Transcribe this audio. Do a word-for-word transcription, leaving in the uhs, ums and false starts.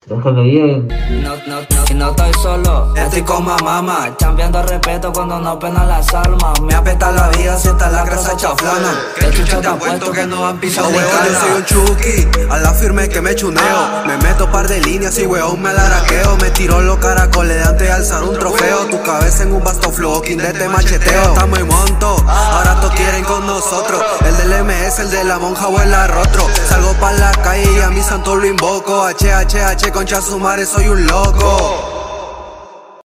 Déjame bien. No, no, no, y no estoy solo, estoy con mamá, chambeando respeto cuando no pena las almas. Me apesta la vida si está la grasa chaflana. Que chucha te han puesto que no han pisado mi cara. Yo soy un chuki, a la firme que me chuneo. Me meto par de líneas y weón me alaraqueo. Me tiro los caracoles de antes de alzar un trofeo. Tu cabeza en un basto flocking de este macheteo. Estamos en monto, ahora todos quieren con nosotros. El del M S, el de la monja o el arrotro. Salgo pa' la calle y a mi santo lo invoco. H, H, H, concha su madre, soy un loco.